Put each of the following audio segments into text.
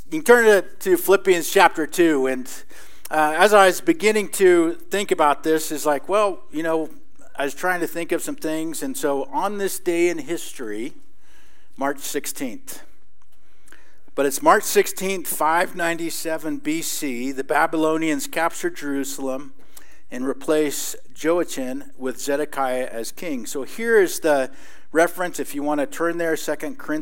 You can turn to Philippians chapter 2. And as I was beginning to think about this, is like, well, I was trying to think of some things. And so on this day in history, March 16th. But it's March 16th, 597 BC. The Babylonians captured Jerusalem and replaced Joachim with Zedekiah as king. So here is the reference, if you want to turn there, 2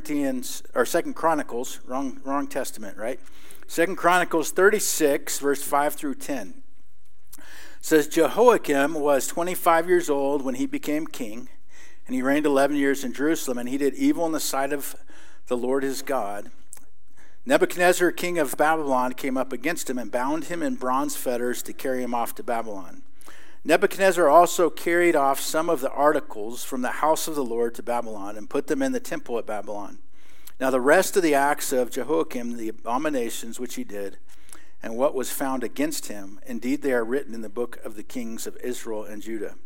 Chronicles, wrong testament, right? 2 Chronicles 36, verse 5 through 10. It says, Jehoiakim was 25 years old when he became king, and he reigned 11 years in Jerusalem, and he did evil in the sight of the Lord his God. Nebuchadnezzar, king of Babylon, came up against him and bound him in bronze fetters to carry him off to Babylon. Nebuchadnezzar also carried off some of the articles from the house of the Lord to Babylon and put them in the temple at Babylon. Now the rest of the acts of Jehoiakim, the abominations which he did, and what was found against him, indeed they are written in the book of the kings of Israel and Judah.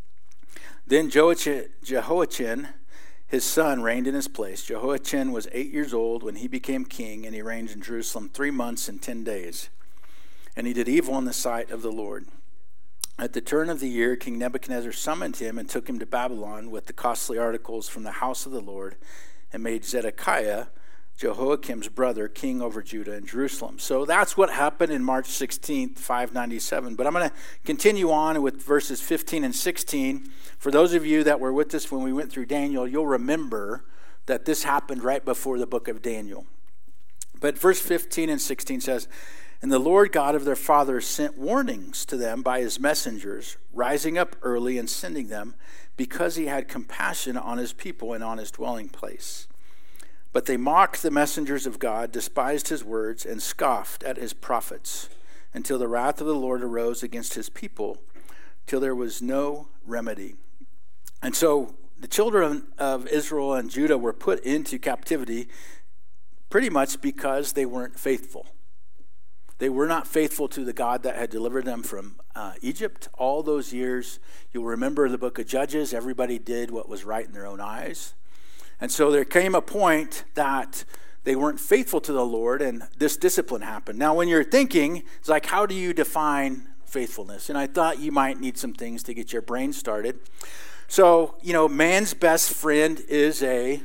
Then Jehoiachin, his son, reigned in his place. Jehoiachin was 8 years old when he became king, and he reigned in Jerusalem 3 months and 10 days. And he did evil in the sight of the Lord. At the turn of the year, King Nebuchadnezzar summoned him and took him to Babylon with the costly articles from the house of the Lord, and made Zedekiah, Jehoiakim's brother, king over Judah and Jerusalem. So that's what happened in March 16th, 597. But I'm going to continue on with verses 15 and 16. For those of you that were with us when we went through Daniel, you'll remember that this happened right before the book of Daniel. But verse 15 and 16 says, And the Lord God of their fathers sent warnings to them by his messengers, rising up early and sending them, because he had compassion on his people and on his dwelling place. But they mocked the messengers of God, despised his words, and scoffed at his prophets, until the wrath of the Lord arose against his people, till there was no remedy. And so the children of Israel and Judah were put into captivity pretty much because they weren't faithful. They were not faithful to the God that had delivered them from Egypt all those years. You'll remember the book of Judges. Everybody did what was right in their own eyes. And so there came a point that they weren't faithful to the Lord, and this discipline happened. Now, when you're thinking, it's like, how do you define faithfulness? And I thought you might need some things to get your brain started. So, man's best friend is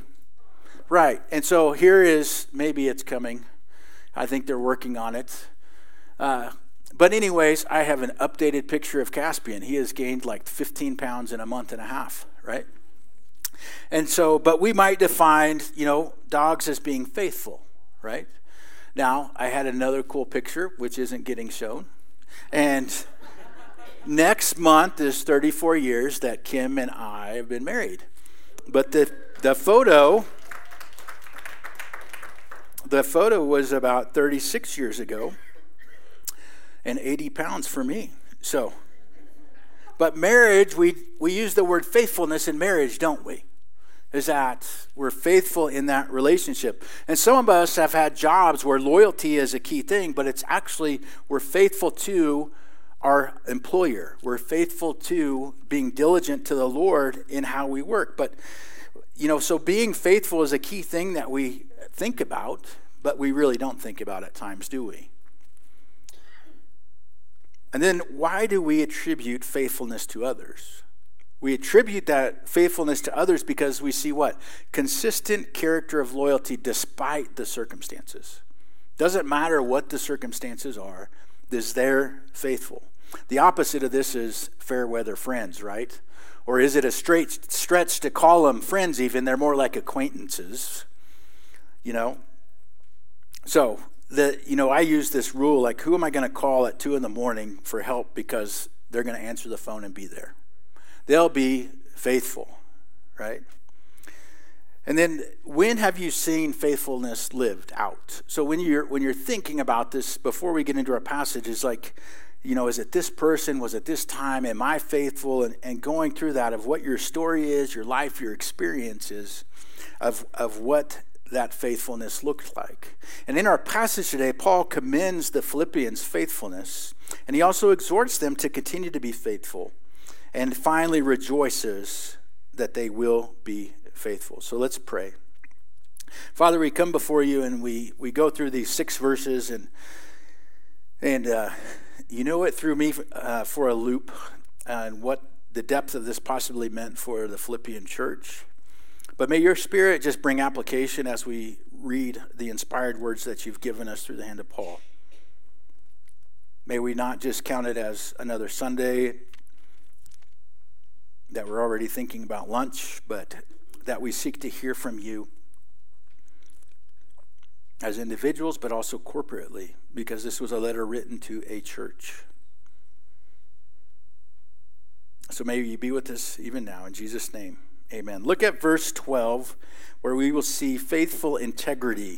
right. And so here is, maybe it's coming. I think they're working on it. But anyways, I have an updated picture of Caspian. He has gained like 15 pounds in a month and a half, right? And so, but we might define, dogs as being faithful, right? Now, I had another cool picture, which isn't getting shown. And next month is 34 years that Kim and I have been married. But the photo was about 36 years ago and 80 pounds for me. So, but marriage, we use the word faithfulness in marriage, don't we? Is that we're faithful in that relationship. And some of us have had jobs where loyalty is a key thing, but it's actually we're faithful to our employer. We're faithful to being diligent to the Lord in how we work. But, so being faithful is a key thing that we think about, but we really don't think about at times, do we? And then why do we attribute faithfulness to others? We attribute that faithfulness to others because we see what? Consistent character of loyalty despite the circumstances. Doesn't matter what the circumstances are, they're faithful. The opposite of this is fair weather friends, right? Or is it a straight stretch to call them friends even? They're more like acquaintances, So, I use this rule, like, who am I going to call at 2 a.m. for help because they're going to answer the phone and be there? They'll be faithful, right? And then, when have you seen faithfulness lived out? So when you're thinking about this, before we get into our passage, it's like, is it this person? Was it this time? Am I faithful? And going through that of what your story is, your life, your experiences of what that faithfulness looked like. And in our passage today, Paul commends the Philippians' faithfulness, and he also exhorts them to continue to be faithful, and finally rejoices that they will be faithful. So let's pray. Father, we come before you and we go through these 6 verses and you know it threw me for a loop and what the depth of this possibly meant for the Philippian church. But may your Spirit just bring application as we read the inspired words that you've given us through the hand of Paul. May we not just count it as another Sunday that we're already thinking about lunch, but that we seek to hear from you as individuals, but also corporately, because this was a letter written to a church. So may you be with us even now, in Jesus' name, amen. Look at verse 12, where we will see faithful integrity.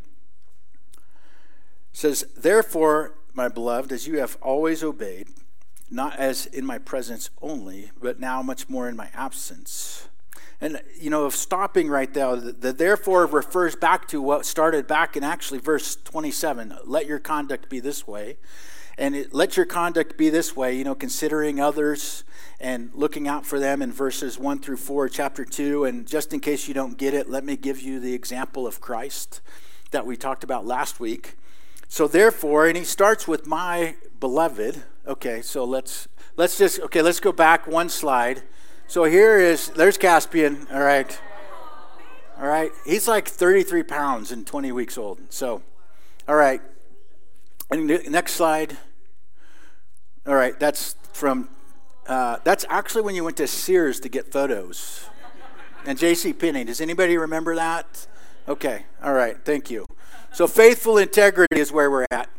It says, therefore, my beloved, as you have always obeyed, not as in my presence only, but now much more in my absence. And, stopping right there, the therefore refers back to what started back in actually verse 27. Let your conduct be this way. And let your conduct be this way, considering others and looking out for them in verses 1 through 4, chapter 2. And just in case you don't get it, let me give you the example of Christ that we talked about last week. So therefore, and he starts with my beloved. Okay, so let's go back one slide. So there's Caspian, all right. All right, he's like 33 pounds and 20 weeks old. So, all right. And next slide. All right, that's actually when you went to Sears to get photos. And JCPenney, does anybody remember that? Okay, all right, thank you. So faithful integrity is where we're at.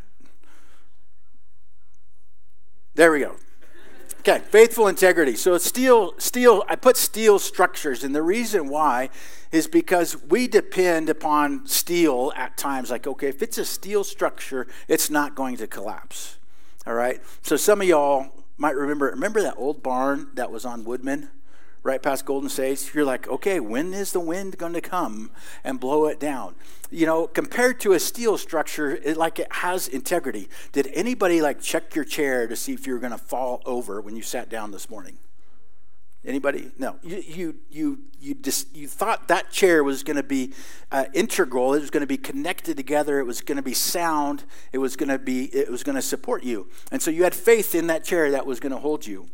There we go. Okay, faithful integrity. So steel, I put steel structures, and the reason why is because we depend upon steel at times. Like, okay, if it's a steel structure, it's not going to collapse. All right? So some of y'all might remember that old barn that was on Woodman, right past Golden State? You're like, okay, when is the wind going to come and blow it down? Compared to a steel structure, it has integrity. Did anybody check your chair to see if you were going to fall over when you sat down this morning? Anybody? No. You thought that chair was going to be integral. It was going to be connected together. It was going to be sound. It was going to support you. And so you had faith in that chair that was going to hold you.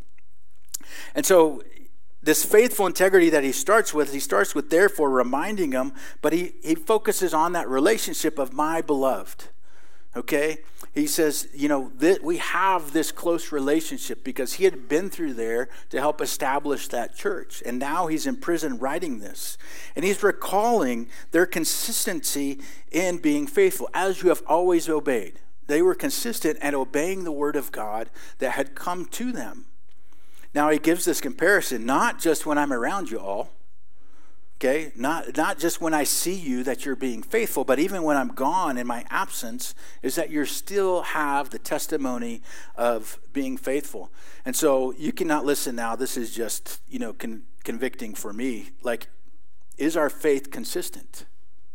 And so this faithful integrity that he starts with therefore reminding them, but he focuses on that relationship of my beloved. Okay? He says, we have this close relationship because he had been through there to help establish that church. And now he's in prison writing this. And he's recalling their consistency in being faithful, as you have always obeyed. They were consistent at obeying the word of God that had come to them. Now he gives this comparison, not just when I'm around you all, okay? Not just when I see you that you're being faithful, but even when I'm gone in my absence, is that you still have the testimony of being faithful. And so you cannot listen now. This is just, convicting for me. Is our faith consistent?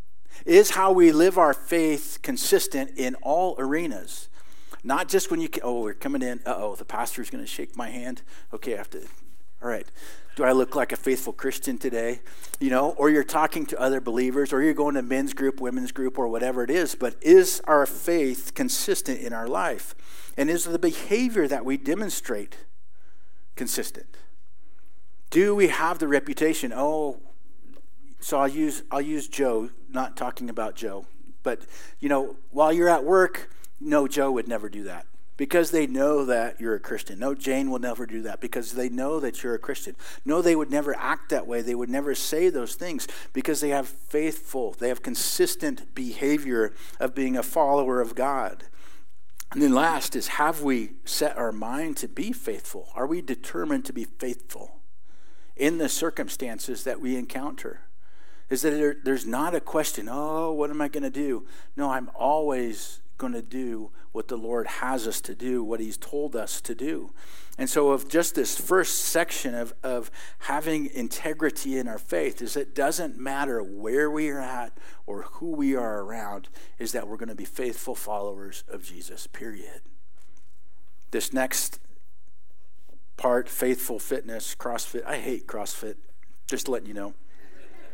Is how we live our faith consistent in all arenas? Not just when we're coming in, the pastor's going to shake my hand. Okay, I have to, all right. Do I look like a faithful Christian today? Or you're talking to other believers, or you're going to men's group, women's group, or whatever it is. But is our faith consistent in our life? And is the behavior that we demonstrate consistent? Do we have the reputation? So I'll use Joe, not talking about Joe. But, while you're at work, no, Joe would never do that because they know that you're a Christian. No, Jane will never do that because they know that you're a Christian. No, they would never act that way. They would never say those things because they have consistent behavior of being a follower of God. And then last is, have we set our mind to be faithful? Are we determined to be faithful in the circumstances that we encounter? Is that there's not a question, what am I going to do? No, I'm always going to do what the Lord has us to do, what he's told us to do. And so of just this first section of having integrity in our faith is it doesn't matter where we are at or who we are around, is that we're going to be faithful followers of Jesus, period. This next part, faithful fitness, CrossFit. I hate CrossFit, just to let you know.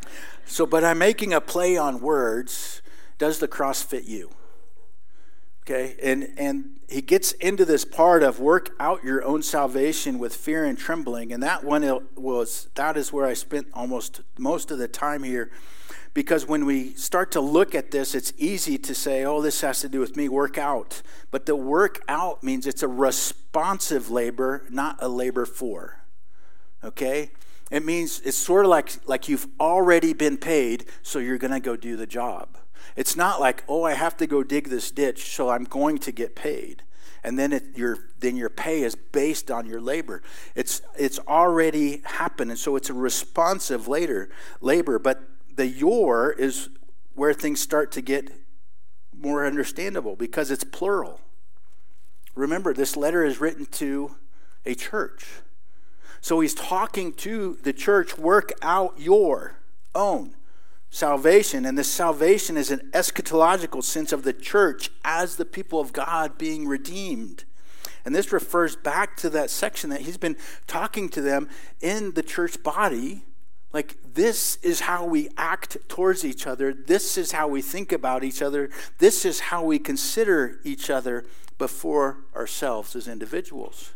So, but I'm making a play on words. Does the cross fit you? Okay, and he gets into this part of work out your own salvation with fear and trembling, and that is where I spent almost most of the time here, because when we start to look at this, it's easy to say, oh, this has to do with me, work out. But the work out means it's a responsive labor, not a labor for. Okay? It means it's sort of like you've already been paid, so you're going to go do the job. It's not like, oh, I have to go dig this ditch, so I'm going to get paid. And then your pay is based on your labor. It's already happened, and so it's a responsive labor. But the your is where things start to get more understandable because it's plural. Remember, this letter is written to a church. So he's talking to the church, work out your own salvation. And this salvation is an eschatological sense of the church as the people of God being redeemed. And this refers back to that section that he's been talking to them in the church body. Like, this is how we act towards each other. This is how we think about each other. This is how we consider each other before ourselves as individuals.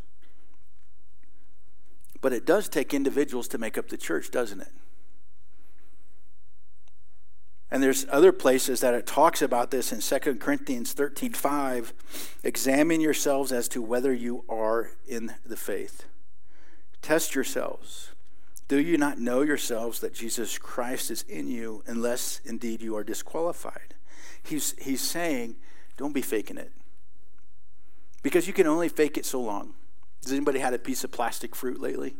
But it does take individuals to make up the church, doesn't it? And there's other places that it talks about this in 2 Corinthians 13:5. Examine yourselves as to whether you are in the faith. Test yourselves. Do you not know yourselves that Jesus Christ is in you, unless indeed you are disqualified? He's saying, don't be faking it. Because you can only fake it so long. Has anybody had a piece of plastic fruit lately?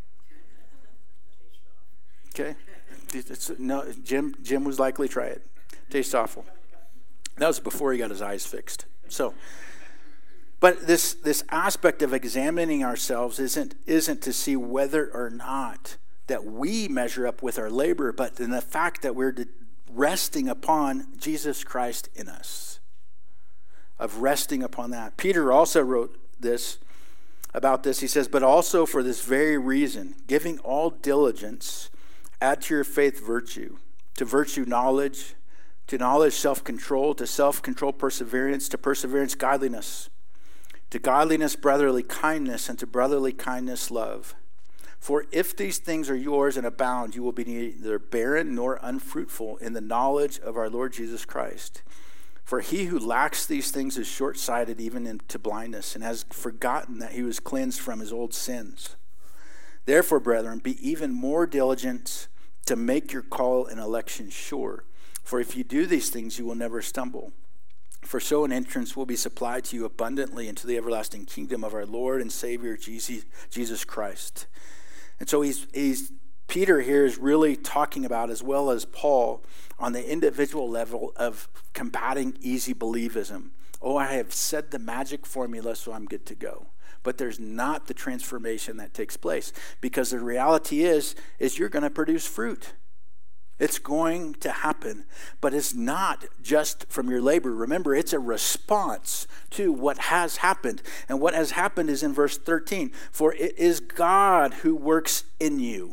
Okay. No, Jim was likely try it. Tastes awful. That was before he got his eyes fixed. So, but this aspect of examining ourselves isn't to see whether or not that we measure up with our labor, but in the fact that we're resting upon Jesus Christ in us. Of resting upon that. Peter also wrote about this. He says, but also for this very reason, giving all diligence, add to your faith virtue, to virtue knowledge, to knowledge self-control, to self-control perseverance, to perseverance godliness, to godliness brotherly kindness, and to brotherly kindness love. For if these things are yours and abound, you will be neither barren nor unfruitful in the knowledge of our Lord Jesus Christ. For he who lacks these things is short-sighted even into blindness, and has forgotten that he was cleansed from his old sins. Therefore, brethren, be even more diligent to make your call and election sure. For if you do these things, you will never stumble. For so an entrance will be supplied to you abundantly into the everlasting kingdom of our Lord and Savior Jesus Christ. And so Peter here is really talking about, as well as Paul, on the individual level of combating easy believism. Oh, I have said the magic formula, so I'm good to go. But there's not the transformation that takes place, because the reality is you're going to produce fruit. It's going to happen, but it's not just from your labor. Remember, it's a response to what has happened. And what has happened is in verse 13, for it is God who works in you,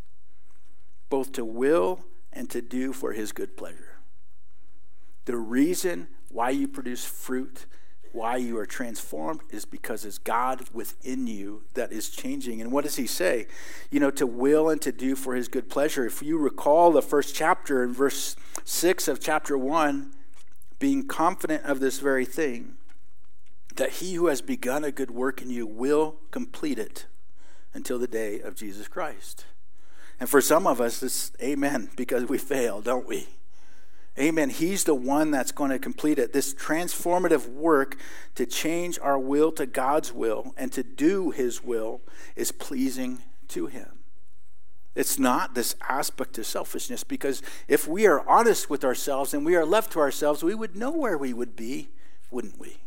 both to will and to do for his good pleasure. The reason why you produce fruit, why you are transformed, is because it's God within you that is changing. And what does he say? To will and to do for his good pleasure. If you recall the first chapter in verse 6 of chapter 1, being confident of this very thing, that he who has begun a good work in you will complete it until the day of Jesus Christ. And for some of us, it's amen, because we fail, don't we? Amen. He's the one that's going to complete it. This transformative work to change our will to God's will and to do his will is pleasing to him. It's not this aspect of selfishness, because if we are honest with ourselves and we are left to ourselves, we would know where we would be, wouldn't we?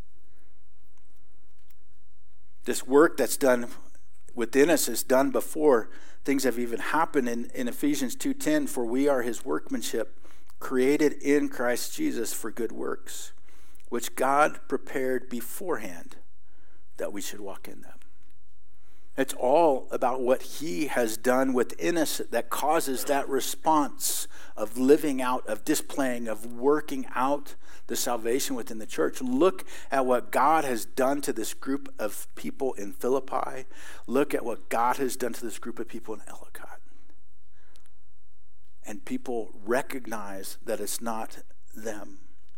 This work that's done within us is done before things have even happened in Ephesians 2:10, for we are his workmanship, created in Christ Jesus for good works, which God prepared beforehand that we should walk in them. It's all about what he has done within us that causes that response of living out, of displaying, of working out the salvation within the church. Look at what God has done to this group of people in Philippi. Look at what God has done to this group of people in Ellicott. And people recognize that it's not them.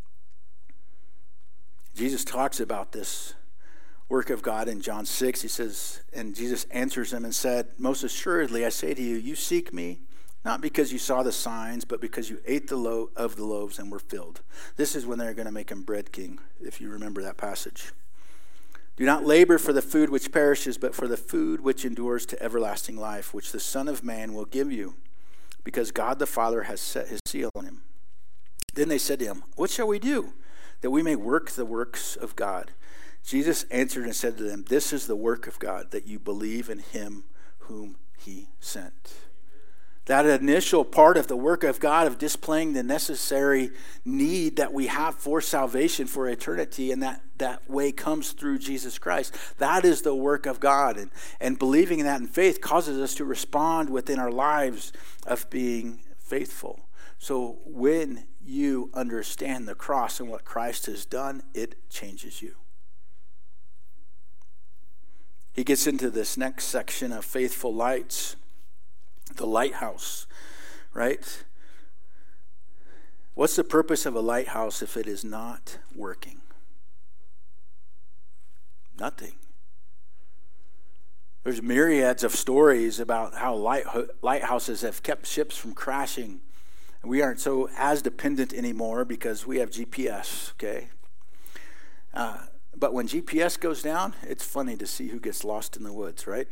Jesus talks about this work of God in John 6. He says, and Jesus answers them and said, "Most assuredly, I say to you, you seek me, not because you saw the signs, but because you ate the loaves and were filled." This is when they're going to make him bread king, if you remember that passage. "Do not labor for the food which perishes, but for the food which endures to everlasting life, which the Son of Man will give you, because God the Father has set his seal on him." Then they said to him, "What shall we do, that we may work the works of God?" Jesus answered and said to them, "This is the work of God, that you believe in him whom he sent." That initial part of the work of God, of displaying the necessary need that we have for salvation, for eternity, and that way comes through Jesus Christ. That is the work of God. And believing in that in faith causes us to respond within our lives of being faithful. So when you understand the cross and what Christ has done, it changes you. He gets into this next section of faithful lights, the lighthouse, right? What's the purpose of a lighthouse if it is not working? Nothing. There's myriads of stories about how lighthouses have kept ships from crashing. And we aren't so as dependent anymore because we have GPS, okay? But when GPS goes down, it's funny to see who gets lost in the woods, right?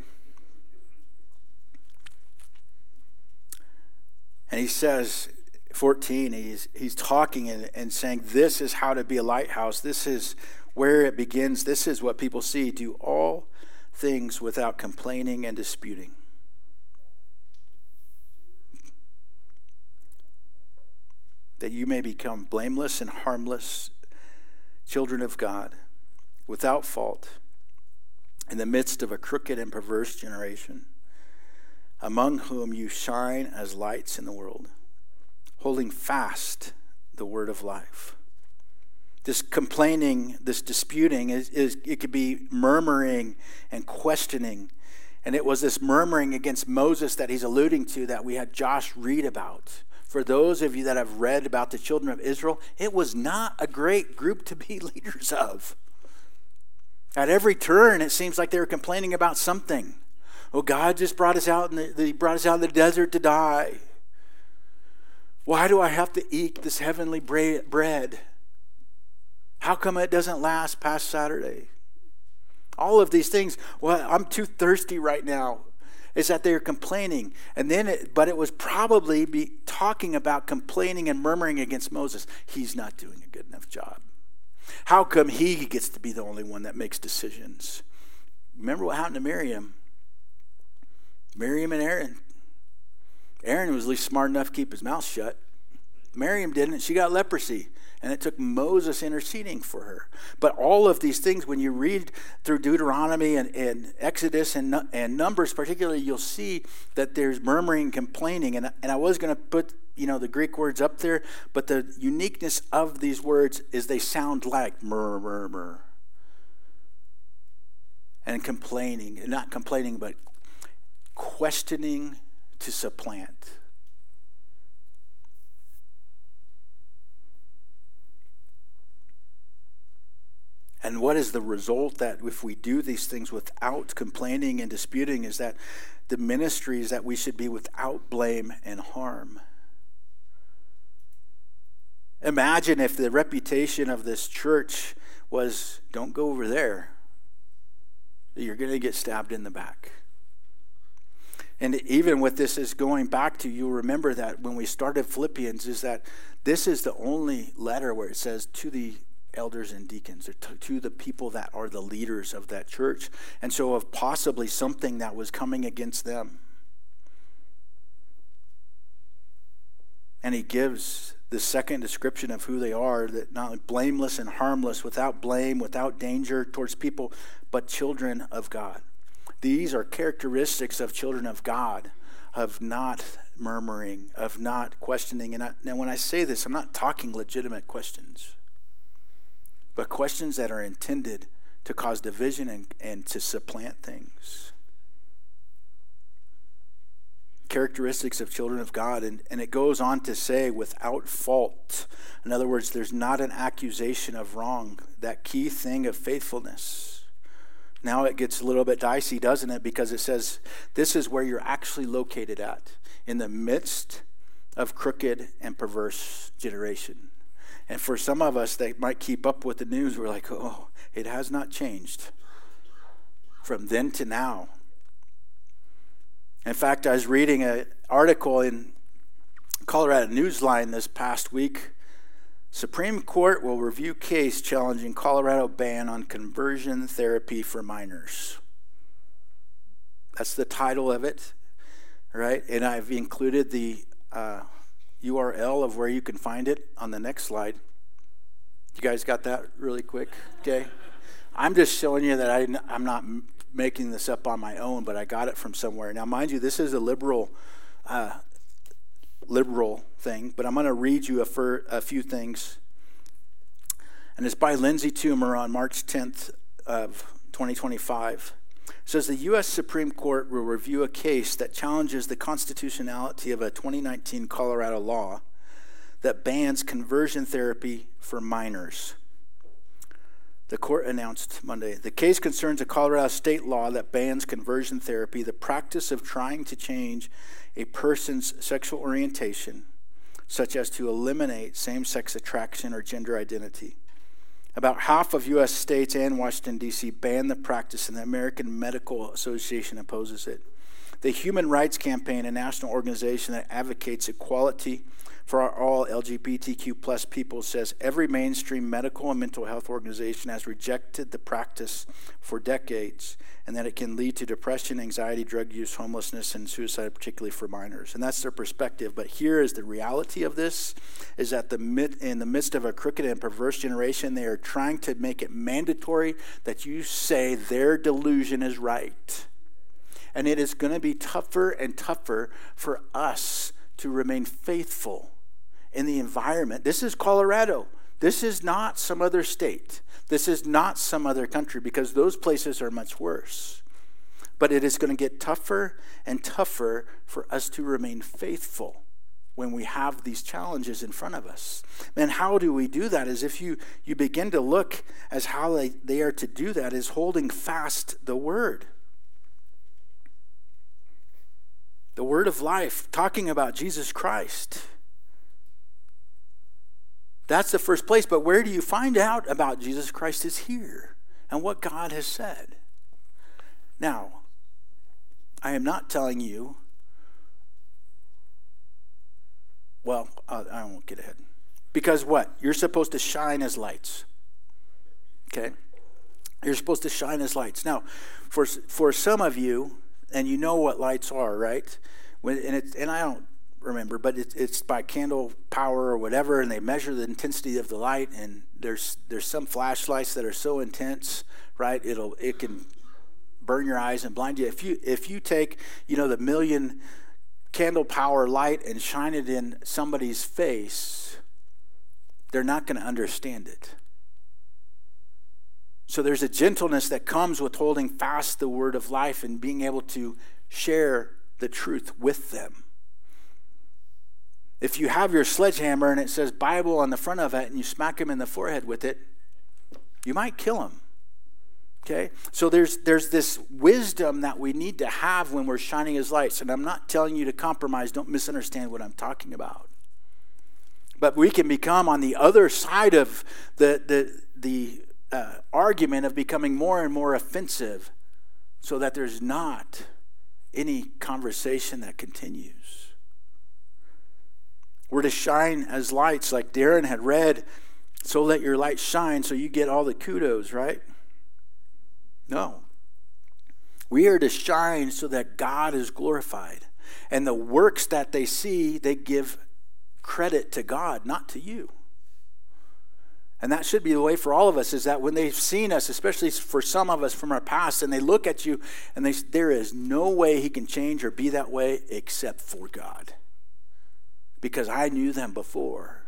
And he says, 14, he's talking and saying, this is how to be a lighthouse. This is where it begins. This is what people see. Do all things without complaining and disputing. That you may become blameless and harmless children of God, without fault, in the midst of a crooked and perverse generation, among whom you shine as lights in the world, holding fast the word of life. This complaining, this disputing, it could be murmuring and questioning. And it was this murmuring against Moses that he's alluding to that we had Josh read about. For those of you that have read about the children of Israel, it was not a great group to be leaders of. At every turn, it seems like they were complaining about something. Oh, God just brought us out, He brought us out in the desert to die. Why do I have to eat this heavenly bread? How come it doesn't last past Saturday? All of these things. Well, I'm too thirsty right now. Is that they're complaining. But it was probably talking about complaining and murmuring against Moses. He's not doing a good enough job. How come he gets to be the only one that makes decisions? Remember what happened to Miriam? Miriam and Aaron. Aaron was at least smart enough to keep his mouth shut. Miriam didn't. She got leprosy. And it took Moses interceding for her. But all of these things, when you read through Deuteronomy and Exodus and Numbers particularly, you'll see that there's murmuring and complaining. And I was going to put the Greek words up there, but the uniqueness of these words is they sound like murmur. And complaining, not complaining, but questioning to supplant. And what is the result that if we do these things without complaining and disputing is that the ministry is that we should be without blame and harm. Imagine if the reputation of this church was, don't go over there. You're going to get stabbed in the back. And even with this is going back to, you remember that when we started Philippians, is that this is the only letter where it says to the elders and deacons, or to the people that are the leaders of that church. And so of possibly something that was coming against them. And he gives the second description of who they are, that not blameless and harmless, without blame, without danger towards people, but children of God. These are characteristics of children of God, of not murmuring, of not questioning. And now when I say this, I'm not talking legitimate questions, but questions that are intended to cause division and to supplant things. Characteristics of children of God, and it goes on to say without fault. In other words, there's not an accusation of wrong, that key thing of faithfulness. Now it gets a little bit dicey, doesn't it? Because it says this is where you're actually located at, in the midst of crooked and perverse generation. And for some of us that might keep up with the news, we're like, oh, it has not changed from then to now. In fact, I was reading an article in Colorado Newsline this past week. Supreme Court will review case challenging Colorado ban on conversion therapy for minors. That's the title of it, right? And I've included the URL of where you can find it on the next slide. You guys got that really quick? Okay. I'm just showing you that I'm not making this up on my own, but I got it from somewhere. Now, mind you, this is a liberal thing, but I'm going to read you a few things. And it's by Lindsay Toomer on March 10th of 2025. It says the U.S. Supreme Court will review a case that challenges the constitutionality of a 2019 Colorado law that bans conversion therapy for minors. The court announced Monday. The case concerns a Colorado state law that bans conversion therapy, the practice of trying to change a person's sexual orientation, such as to eliminate same-sex attraction or gender identity. About half of U.S. states and Washington, D.C. ban the practice, and the American Medical Association opposes it. The Human Rights Campaign, a national organization that advocates equality for all LGBTQ plus people, says every mainstream medical and mental health organization has rejected the practice for decades, and that it can lead to depression, anxiety, drug use, homelessness, and suicide, particularly for minors. And that's their perspective. But here is the reality of this, is that in the midst of a crooked and perverse generation, they are trying to make it mandatory that you say their delusion is right. And it is going to be tougher and tougher for us to remain faithful in the environment. This is Colorado. This is not some other state. This is not some other country, because those places are much worse. But it is going to get tougher and tougher for us to remain faithful when we have these challenges in front of us. And how do we do that? Is if you begin to look as how they are to do that is holding fast the word. The word of life, talking about Jesus Christ. That's the first place. But where do you find out about Jesus Christ is here and what God has said. Now, I am not telling you, well, I won't get ahead. Because what? You're supposed to shine as lights. Okay? You're supposed to shine as lights. Now, for some of you, and you know what lights are, right? And I don't remember, but it's by candle power or whatever, and they measure the intensity of the light. And there's some flashlights that are so intense, right? It can burn your eyes and blind you. If you take the 1,000,000 candle power light and shine it in somebody's face, they're not going to understand it. So there's a gentleness that comes with holding fast the word of life and being able to share the truth with them. If you have your sledgehammer and it says Bible on the front of it and you smack him in the forehead with it, you might kill him. Okay? So there's this wisdom that we need to have when we're shining as lights. And I'm not telling you to compromise. Don't misunderstand what I'm talking about. But we can become on the other side of the argument of becoming more and more offensive, so that there's not any conversation that continues. We're to shine as lights, like Darren had read, so let your light shine so you get all the kudos, right? No. We are to shine so that God is glorified. And the works that they see, they give credit to God, not to you. And that should be the way for all of us, is that when they've seen us, especially for some of us from our past, and they look at you and they say, there is no way he can change or be that way except for God. Because I knew them before.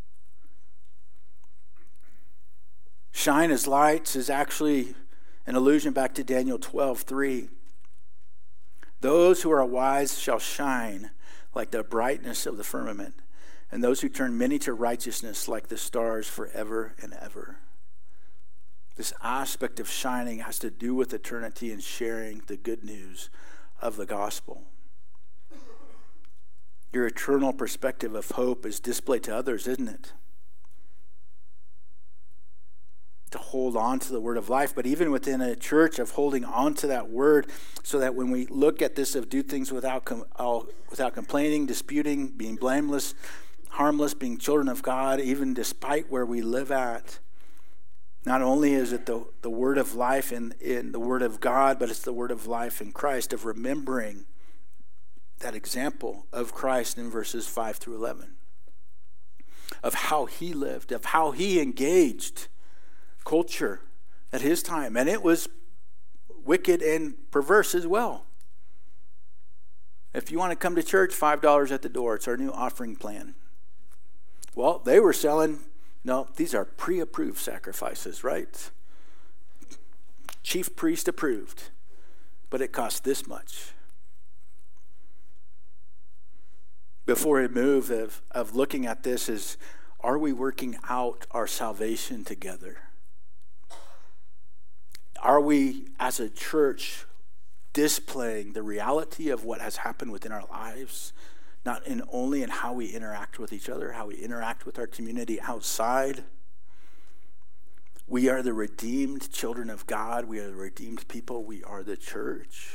Shine as lights is actually an allusion back to Daniel 12:3. Those who are wise shall shine like the brightness of the firmament, and those who turn many to righteousness like the stars forever and ever. This aspect of shining has to do with eternity and sharing the good news of the gospel. Your eternal perspective of hope is displayed to others, isn't it? To hold on to the word of life, but even within a church of holding on to that word, so that when we look at this of do things without complaining, disputing, being blameless, harmless, being children of God, even despite where we live at, not only is it the word of life in the word of God, but it's the word of life in Christ, of remembering that example of Christ in verses 5 through 11, of how he lived, of how he engaged culture at his time. And it was wicked and perverse as well. If you want to come to church, $5 at the door. It's our new offering plan. Well, they were selling, no, these are pre-approved sacrifices, right? Chief priest approved. But it cost this much. Before we move of looking at this is, are we working out our salvation together? Are we, as a church, displaying the reality of what has happened within our lives, not only in how we interact with each other, how we interact with our community outside? We are the redeemed children of God. We are the redeemed people. We are the church.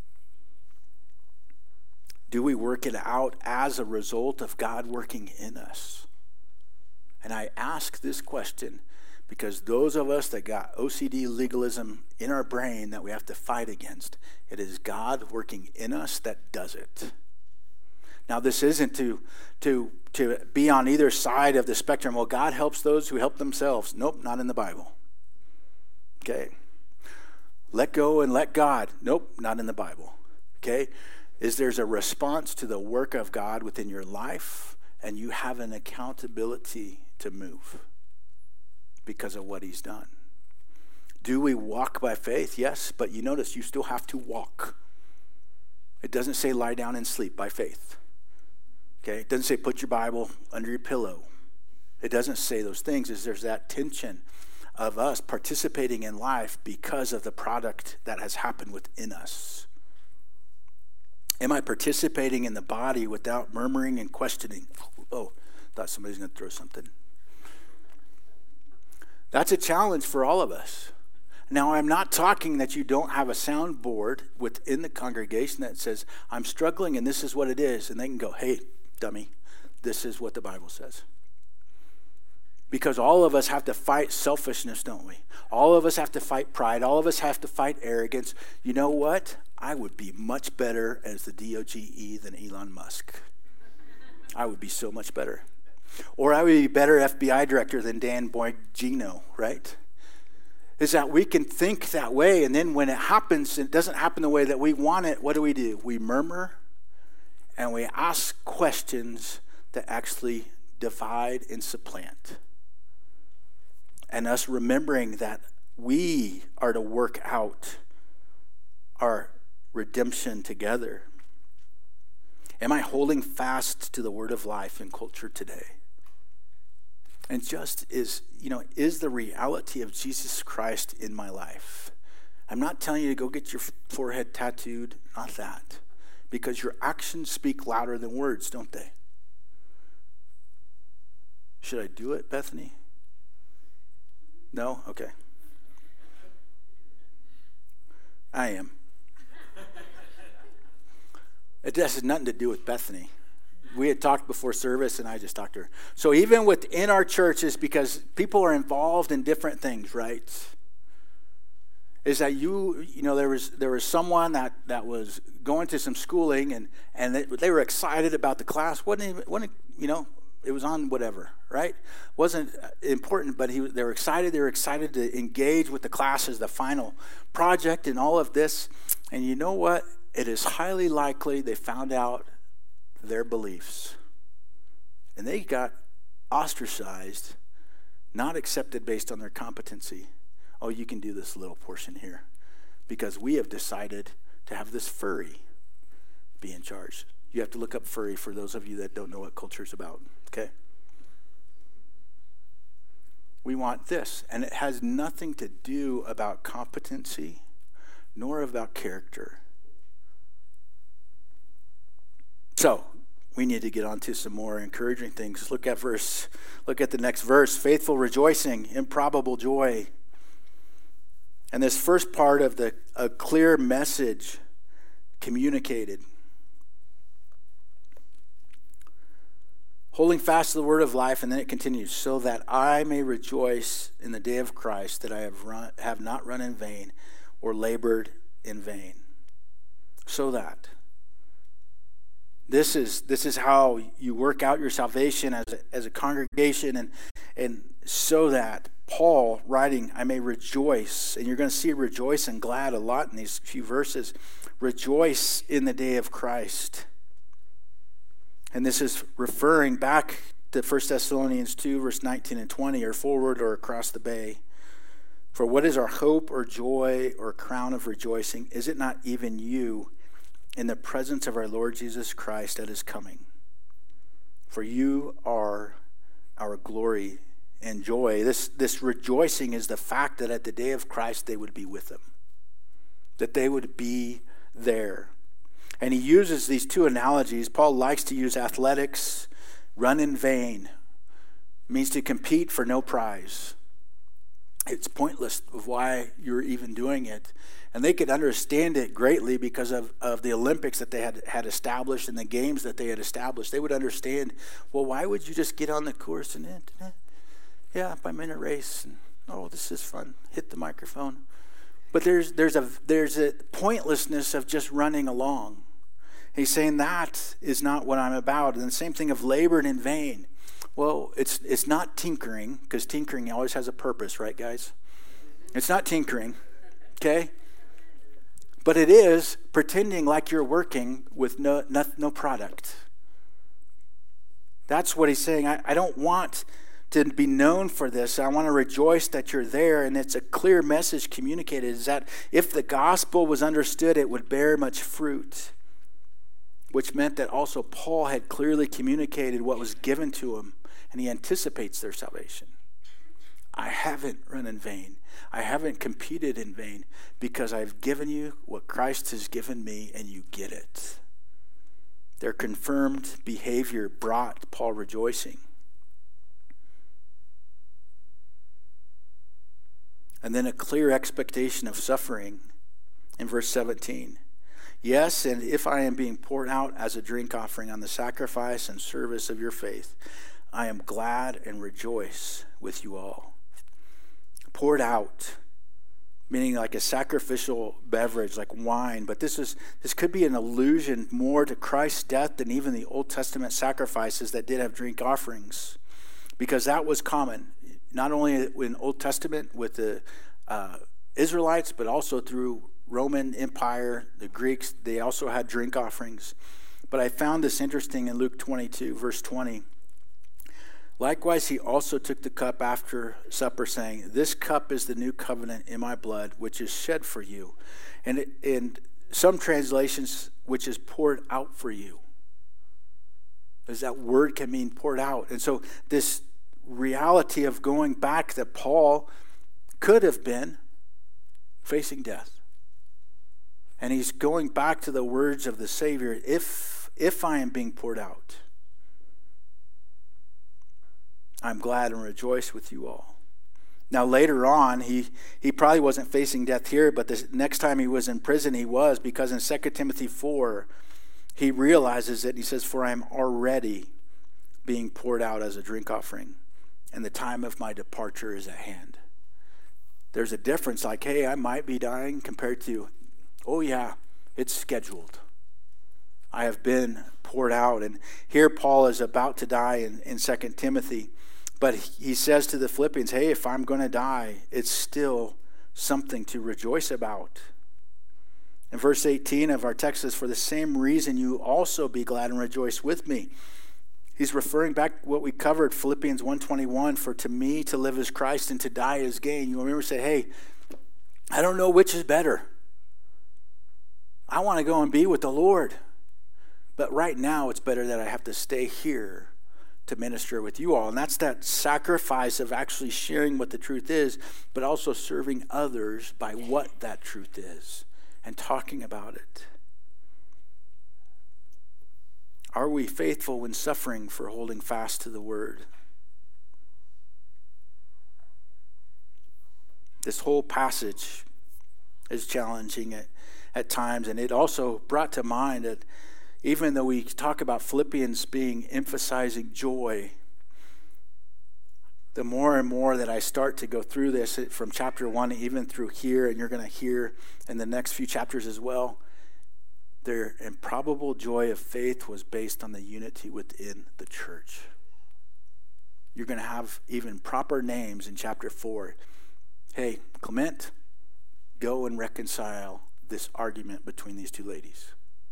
Do we work it out as a result of God working in us? And I ask this question because those of us that got OCD legalism in our brain that we have to fight against, it is God working in us that does it. Now, this isn't to be on either side of the spectrum. Well, God helps those who help themselves. Nope, not in the Bible. Okay. Let go and let God. Nope, not in the Bible. Okay. There's a response to the work of God within your life, and you have an accountability to move because of what he's done. Do we walk by faith? Yes, but you notice you still have to walk. It doesn't say lie down and sleep by faith. Okay, it doesn't say put your Bible under your pillow. It doesn't say those things. There's that tension of us participating in life because of the product that has happened within us. Am I participating in the body without murmuring and questioning? Oh, thought somebody's going to throw something. That's a challenge for all of us. Now, I'm not talking that you don't have a soundboard within the congregation that says, I'm struggling and this is what it is. And they can go, hey, dummy, this is what the Bible says. Because all of us have to fight selfishness, don't we? All of us have to fight pride. All of us have to fight arrogance. You know what? I would be much better as the DOGE than Elon Musk. I would be so much better. Or I would be better FBI director than Dan Bongino, right? Is that we can think that way, and then when it happens, it doesn't happen the way that we want it, what do? We murmur, and we ask questions that actually divide and supplant. And us remembering that we are to work out our redemption together. Am I holding fast to the word of life in culture today? And just is the reality of Jesus Christ in my life? I'm not telling you to go get your forehead tattooed, not that. Because your actions speak louder than words, don't they? Should I do it, Bethany? No? Okay. I am. It has nothing to do with Bethany. We had talked before service, and I just talked to her. So even within our churches, because people are involved in different things, right? Is that there was someone that was going to some schooling, and they were excited about the class. It on whatever, right? Wasn't important, but they were excited. They were excited to engage with the classes, the final project and all of this. And you know what? It is highly likely they found out their beliefs. And they got ostracized, not accepted based on their competency. Oh, you can do this little portion here because we have decided to have this furry be in charge. You have to look up furry for those of you that don't know what culture is about, okay? We want this, and it has nothing to do about competency nor about character. So, we need to get on to some more encouraging things. Look at the next verse. Faithful rejoicing, improbable joy. And this first part of a clear message communicated. Holding fast to the word of life, and then it continues, so that I may rejoice in the day of Christ, that I have not run in vain or labored in vain. So that. This is how you work out your salvation as a congregation, and so that Paul writing, I may rejoice, and you're going to see rejoice and glad a lot in these few verses. Rejoice in the day of Christ. And this is referring back to 1 Thessalonians 2, verse 19 and 20, or forward or across the bay. For what is our hope or joy or crown of rejoicing? Is it not even you in the presence of our Lord Jesus Christ that is coming? For you are our glory and joy. This rejoicing is the fact that at the day of Christ they would be with him, that they would be there. And he uses these two analogies. Paul likes to use athletics. Run in vain means to compete for no prize. It's pointless of why you're even doing it. And they could understand it greatly because of the Olympics that they had established and the games that they had established. They would understand, well, why would you just get on the course and I'm in a race and this is fun. Hit the microphone. But there's a pointlessness of just running along. He's saying that is not what I'm about. And the same thing of labored in vain. Well, it's not tinkering, because tinkering always has a purpose, right, guys? It's not tinkering, okay? But it is pretending like you're working with no product. That's what he's saying. I don't want to be known for this. I want to rejoice that you're there, and it's a clear message communicated, is that if the gospel was understood, it would bear much fruit, which meant that also Paul had clearly communicated what was given to him, and he anticipates their salvation. I haven't run in vain. I haven't competed in vain, because I've given you what Christ has given me, and you get it. Their confirmed behavior brought Paul rejoicing. And then a clear expectation of suffering in verse 17. Yes, and if I am being poured out as a drink offering on the sacrifice and service of your faith, I am glad and rejoice with you all. Poured out, meaning like a sacrificial beverage, like wine. But this could be an allusion more to Christ's death than even the Old Testament sacrifices that did have drink offerings, because that was common, not only in Old Testament with the Israelites, but also through Roman Empire, the Greeks. They also had drink offerings. But I found this interesting in Luke 22, verse 20. Likewise, he also took the cup after supper, saying, this cup is the new covenant in my blood, which is shed for you. And in some translations, which is poured out for you. Because that word can mean poured out. And so this reality of going back, that Paul could have been facing death. And he's going back to the words of the Savior, if I am being poured out, I'm glad and rejoice with you all. Now later on, he probably wasn't facing death here, but the next time he was in prison, he was, because in 2 Timothy 4, he realizes it, and he says, for I am already being poured out as a drink offering, and the time of my departure is at hand. There's a difference, like, hey, I might be dying, compared to, oh yeah, it's scheduled. I have been poured out. And here Paul is about to die in 2 Timothy. But he says to the Philippians, hey, if I'm going to die, it's still something to rejoice about. In verse 18 of our text says, for the same reason you also be glad and rejoice with me. He's referring back to what we covered, Philippians 1:21, for to me to live is Christ and to die is gain. You remember say, hey, I don't know which is better. I want to go and be with the Lord. But right now it's better that I have to stay here to minister with you all. And that's that sacrifice of actually sharing what the truth is, but also serving others by what that truth is and talking about it. Are we faithful when suffering for holding fast to the word? This whole passage is challenging at times, and it also brought to mind that even though we talk about Philippians being emphasizing joy, the more and more that I start to go through this from chapter 1 even through here, and you're going to hear in the next few chapters as well, their improbable joy of faith was based on the unity within the church. You're going to have even proper names in chapter 4. Hey, Clement, go and reconcile this argument between these two ladies.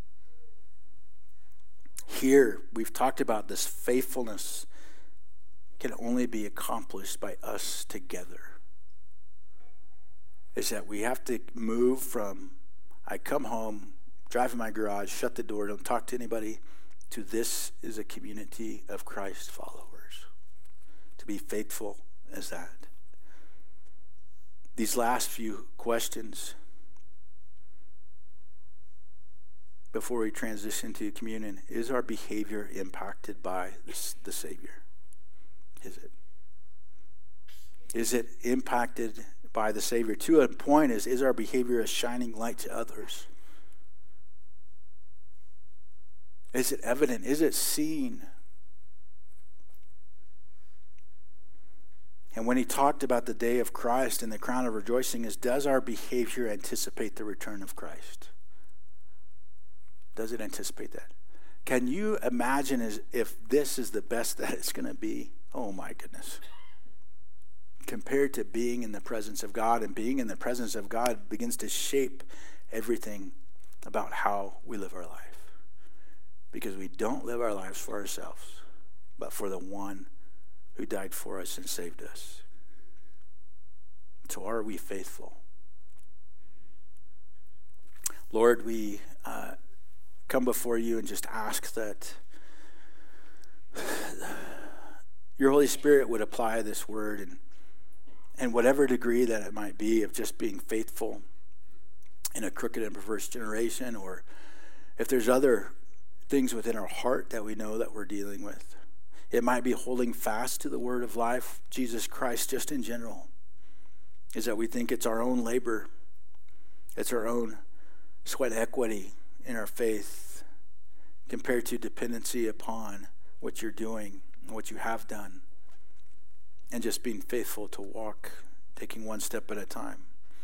Here, we've talked about this faithfulness can only be accomplished by us together. Is that we have to move from, I come home, drive in my garage, shut the door, don't talk to anybody, to this is a community of Christ followers. To be faithful as that. These last few questions before we transition to communion, is our behavior impacted by the Savior? Is it? Is it impacted by the Savior? To a point is our behavior a shining light to others? Is it evident? Is it seen? And when he talked about the day of Christ and the crown of rejoicing, does our behavior anticipate the return of Christ? Does it anticipate that? Can you imagine if this is the best that it's going to be? Oh my goodness. Compared to being in the presence of God, and being in the presence of God begins to shape everything about how we live our life. Because we don't live our lives for ourselves, but for the one who died for us and saved us. So are we faithful? Lord, we come before you and just ask that your Holy Spirit would apply this word and whatever degree that it might be of just being faithful in a crooked and perverse generation, or if there's other things within our heart that we know that we're dealing with. It might be holding fast to the word of life, Jesus Christ, just in general, is that we think it's our own labor, it's our own sweat equity in our faith compared to dependency upon what you're doing and what you have done, and just being faithful to walk, taking one step at a time.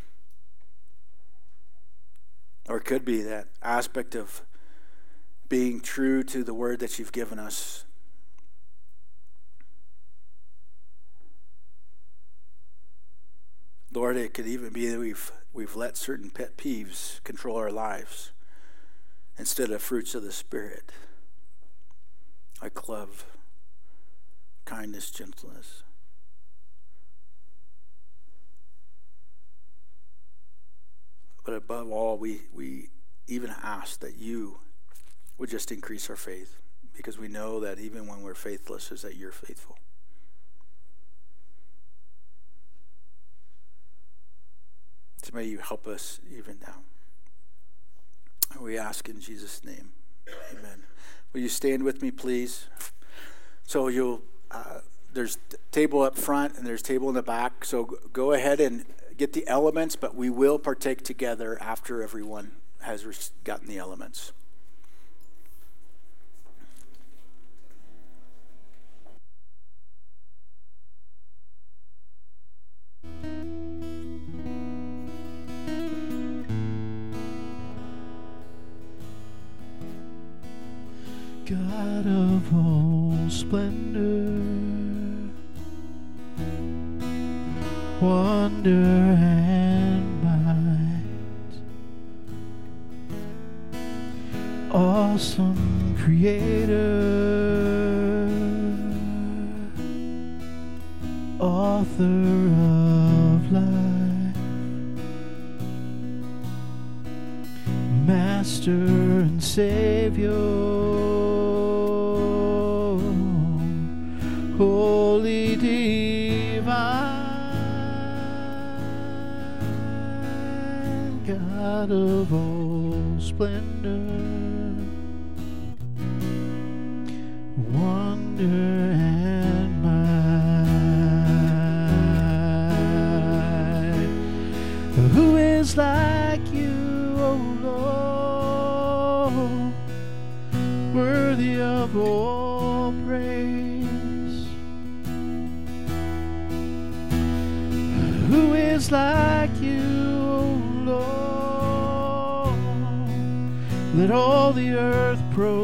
Or it could be that aspect of being true to the word that you've given us. Lord, it could even be that we've let certain pet peeves control our lives instead of fruits of the Spirit, like love, kindness, gentleness. But above all, we even ask that you would just increase our faith, because we know that even when we're faithless, is that you're faithful. So may you help us even now. And we ask in Jesus' name, amen. Will you stand with me, please? So there's a table up front and there's a table in the back. So go ahead and get the elements, but we will partake together after everyone has gotten the elements. God of all splendor, wonder and might, awesome creator, author of life, master and savior, holy divine, God of all splendor, wonder and might. Who is like you, O Lord, worthy of all praise? Who is like you, O Lord? Let all the earth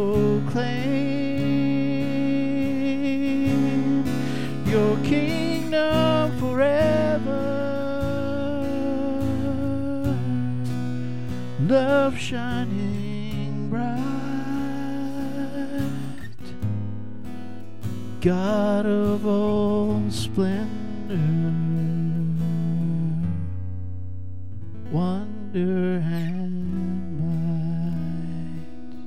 proclaim your kingdom forever. Love shining bright, God of all splendor, wonder and might.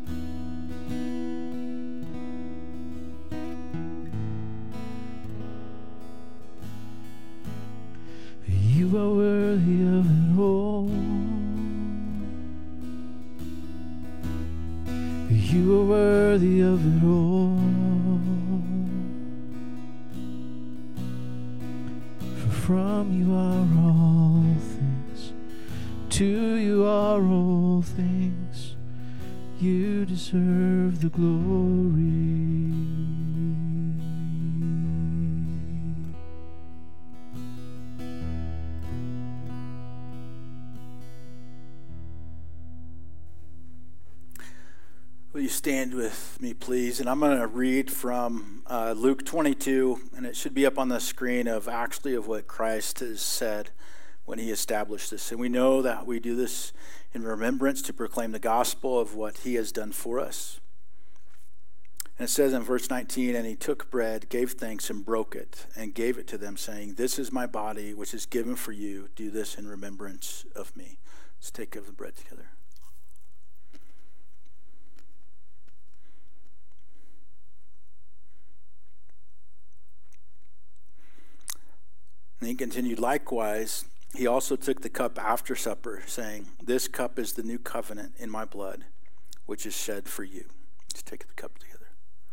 You are worthy of it all. You are worthy of it all. For from you are all things, to you are all things. You deserve the glory. Will you stand with me, please? And I'm going to read from Luke 22, and it should be up on the screen of what Christ has said when he established this. And we know that we do this in remembrance to proclaim the gospel of what he has done for us. And it says in verse 19, and he took bread, gave thanks, and broke it, and gave it to them, saying, this is my body, which is given for you. Do this in remembrance of me. Let's take of the bread together. And he continued, likewise, he also took the cup after supper, saying, this cup is the new covenant in my blood, which is shed for you. Let's take the cup together.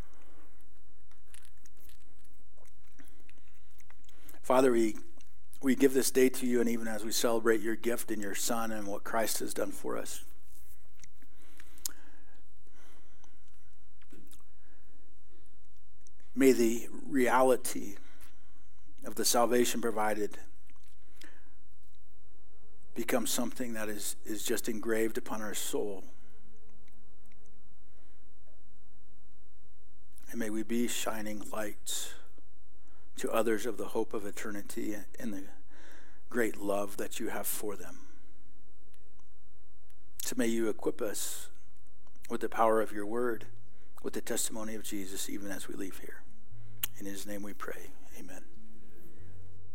Father, we give this day to you, and even as we celebrate your gift in your Son and what Christ has done for us, may the reality of the salvation provided become something that is just engraved upon our soul. And may we be shining lights to others of the hope of eternity and the great love that you have for them. So may you equip us with the power of your word, with the testimony of Jesus, even as we leave here. In his name we pray. Amen.